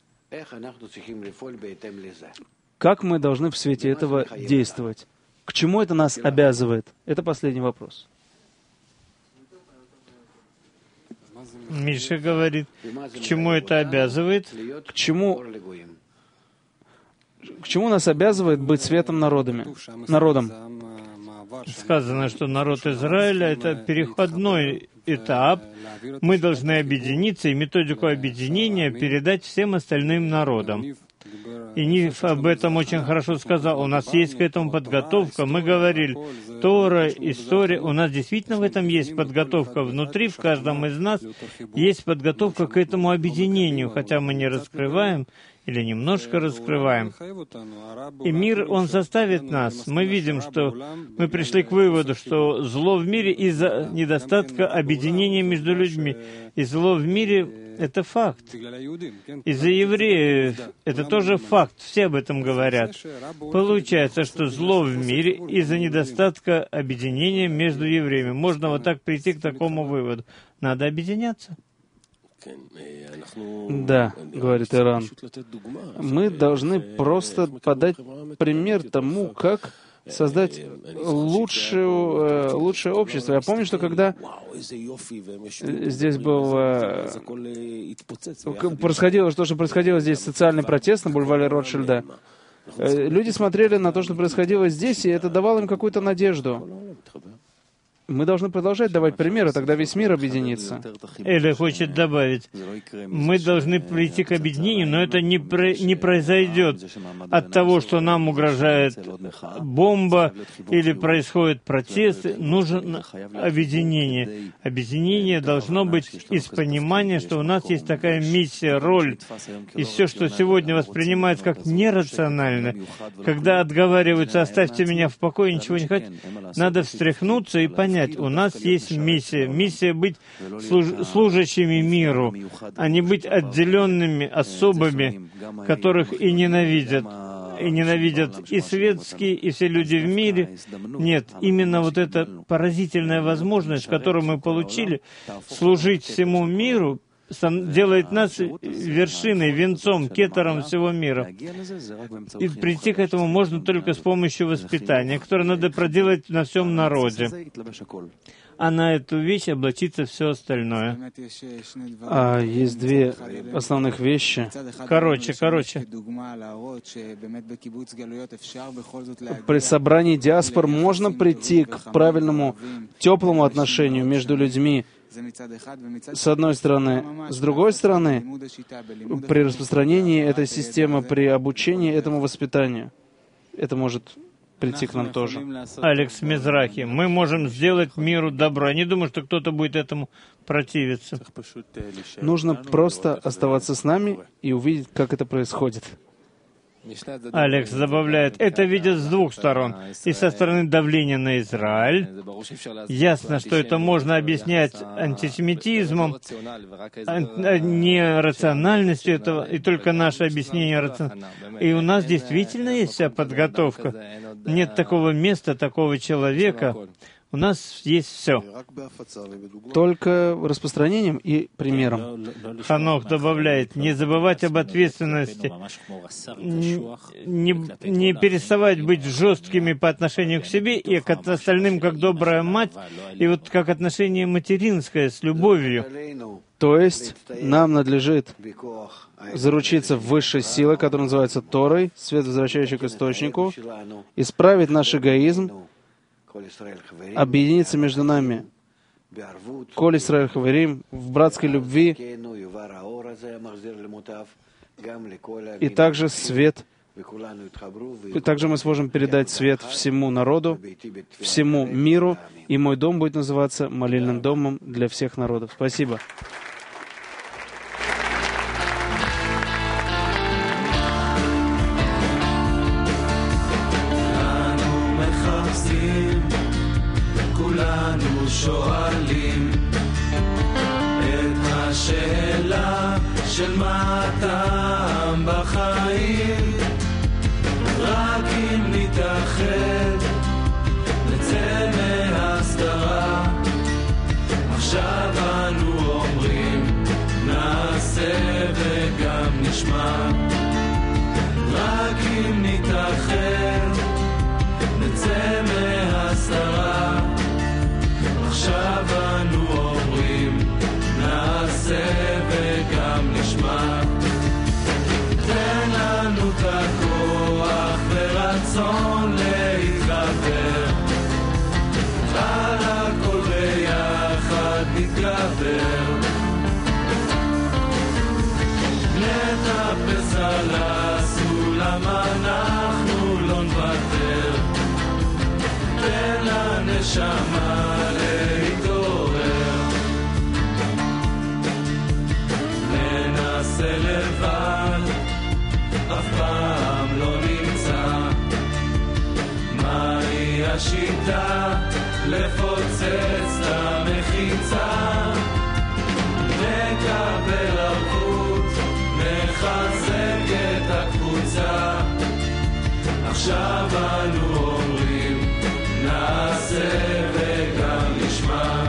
Как мы должны в свете этого действовать? К чему это нас обязывает? Это последний вопрос. Миша говорит, к чему это обязывает? К чему нас обязывает быть светом народом? Сказано, что народ Израиля — это переходной этап. Мы должны объединиться и методику объединения передать всем остальным народам. И Ниф об этом очень хорошо сказал. У нас есть к этому подготовка. Мы говорили, Тора, история. У нас действительно в этом есть подготовка. Внутри, в каждом из нас, есть подготовка к этому объединению, хотя мы не раскрываем или немножко раскрываем. И мир, он заставит нас. Мы видим, что мы пришли к выводу, что зло в мире из-за недостатка объединения между людьми. И зло в мире — это факт. Из-за евреев — это тоже факт. Все об этом говорят. Получается, что зло в мире из-за недостатка объединения между евреями. Можно вот так прийти к такому выводу. Надо объединяться. Да, говорит Иран. Мы должны просто подать пример тому, как создать лучшее общество. Я помню, что когда здесь происходило то, что происходило здесь, социальный протест на бульваре Ротшильда, люди смотрели на то, что происходило здесь, и это давало им какую-то надежду. Мы должны продолжать давать примеры, тогда весь мир объединится. Эля хочет добавить, мы должны прийти к объединению, но это не произойдет от того, что нам угрожает бомба или происходят протесты. Нужно объединение. Объединение должно быть из понимания, что у нас есть такая миссия, роль. И все, что сегодня воспринимается как нерационально, когда отговариваются «оставьте меня в покое, ничего не хотите», надо встряхнуться и понять, у нас есть миссия. Миссия быть служащими миру, а не быть отделенными особами, которых и ненавидят. И ненавидят и светские, и все люди в мире. Нет, именно вот эта поразительная возможность, которую мы получили, служить всему миру, делает нас вершиной, венцом, кетером всего мира. И прийти к этому можно только с помощью воспитания, которое надо проделать на всем народе. А на эту вещь облачится все остальное. Есть две основных вещи. Короче. При собрании диаспор можно прийти к правильному, теплому отношению между людьми, с одной стороны. С другой стороны, при распространении этой системы, при обучении этому воспитанию, это может прийти к нам тоже. Алекс Мизрахи, мы можем сделать миру добро. Я не думаю, что кто-то будет этому противиться. Нужно просто оставаться с нами и увидеть, как это происходит. Алекс добавляет, это видят с двух сторон. И со стороны давления на Израиль. Ясно, что это можно объяснять антисемитизмом, нерациональностью этого, и только наше объяснение рационально. И у нас действительно есть вся подготовка. Нет такого места, такого человека. У нас есть все. Только распространением и примером. Ханох добавляет, не забывать об ответственности, не переставать быть жесткими по отношению к себе и к остальным, как добрая мать, и вот как отношение материнское с любовью. То есть нам надлежит заручиться высшей силой, которая называется Торой, свет, возвращающий к источнику, исправить наш эгоизм, объединиться между нами, Коль Исраэль Хаверим, в братской любви, и также свет, и также мы сможем передать свет всему народу, всему миру, и мой дом будет называться молельным домом для всех народов. Спасибо. שואלים את השאלה של מה הטעם בחיים, רק אם נתאחד נצא מהסתרה. עכשיו אנו אומרים נעשה וגם נשמע, רק אם נתאחד נצא מהסתרה. עכשיו אנו אומרים נעשה וגם נשמע, תן לנו את הכוח ורצון להתגבר, על הכל ביחד נתגבר, נטפס על הסולם אנחנו לא נוותר, תן לנשמה לבד, אף פעם לא נמצא מהי השיטה לפוצץ את המחיצה, נקבל ערבות, נחזק את הקבוצה. עכשיו אנו אומרים נעשה וגם נשמע,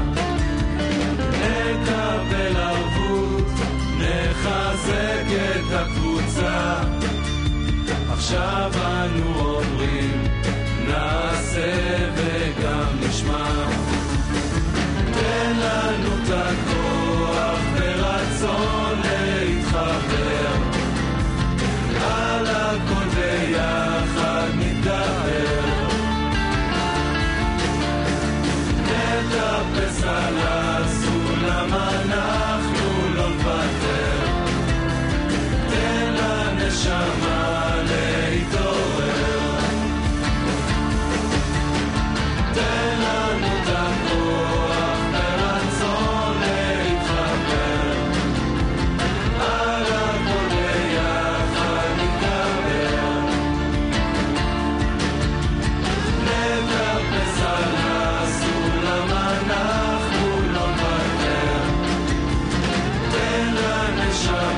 נקבל ערבות, נחזק את הקבוצה. עכשיו אנו אומרים נעשה וגם נשמע, תן לנו את הכוח ורצון להתחבר, על הכל ביחד נתגבר, עכשיו